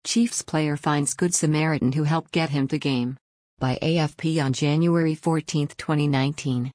Chiefs player finds Good Samaritan who helped get him to game. By AFP on January 14, 2019.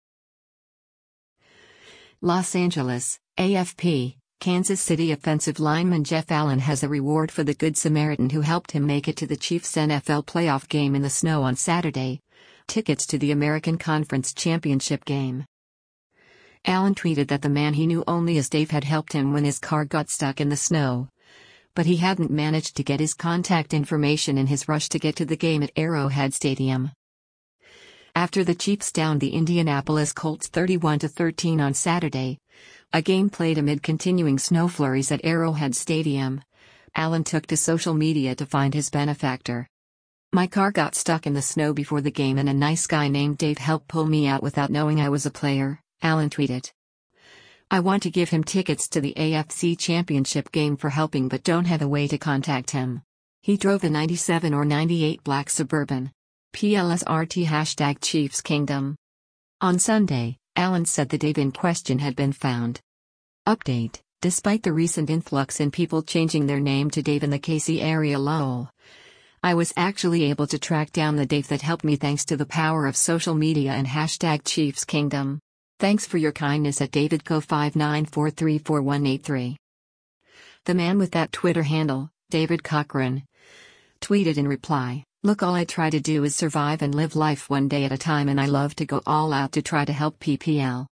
Los Angeles, AFP. Kansas City offensive lineman Jeff Allen has a reward for the Good Samaritan who helped him make it to the Chiefs' NFL playoff game in the snow on Saturday. Tickets to the American Conference Championship game. Allen tweeted that the man he knew only as Dave had helped him when his car got stuck in the snow. But he hadn't managed to get his contact information in his rush to get to the game at Arrowhead Stadium. After the Chiefs downed the Indianapolis Colts 31-13 on Saturday, a game played amid continuing snow flurries at Arrowhead Stadium, Allen took to social media to find his benefactor. "My car got stuck in the snow before the game and a nice guy named Dave helped pull me out without knowing I was a player," Allen tweeted. "I want to give him tickets to the AFC Championship game for helping but don't have a way to contact him. He drove a 97 or 98 black Suburban. PLSRT #ChiefsKingdom." On Sunday, Allen said the Dave in question had been found. Update: despite the recent influx in people changing their name to Dave in the KC area, I was actually able to track down the Dave that helped me thanks to the power of social media and #ChiefsKingdom. Thanks for your kindness at DavidCo59434183. The man with that Twitter handle, David Cochran, tweeted in reply, "Look, all I try to do is survive and live life one day at a time, and I love to go all out to try to help PPL.